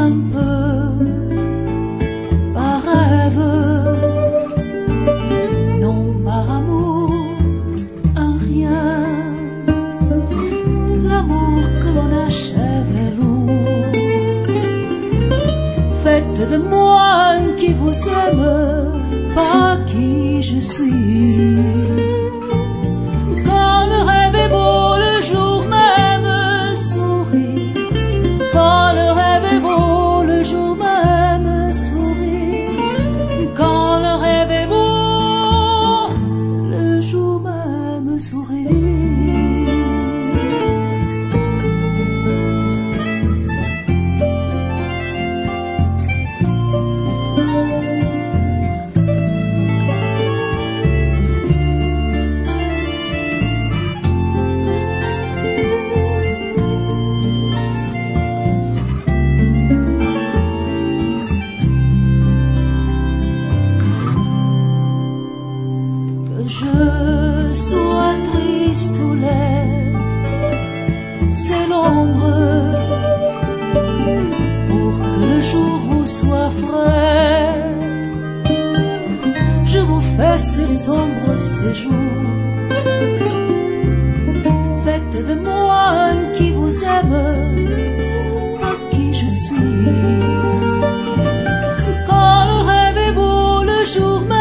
un peu par rêve, non par amour, un rien. L'amour que l'on achève est lourd. Faites de moi un qui vous aime, pas qui je suis. Quand le rêve est beau, le jour même sourit. Quand le rêve est beau, le jour même sourit. Quand le rêve est beau, le jour même sourit. Je sois triste ou laide, c'est l'ombre pour que le jour vous soit frais. Je vous fais ce sombre séjour. Faites de moi un qui vous aime, à qui je suis. Quand le rêve est beau, le jour même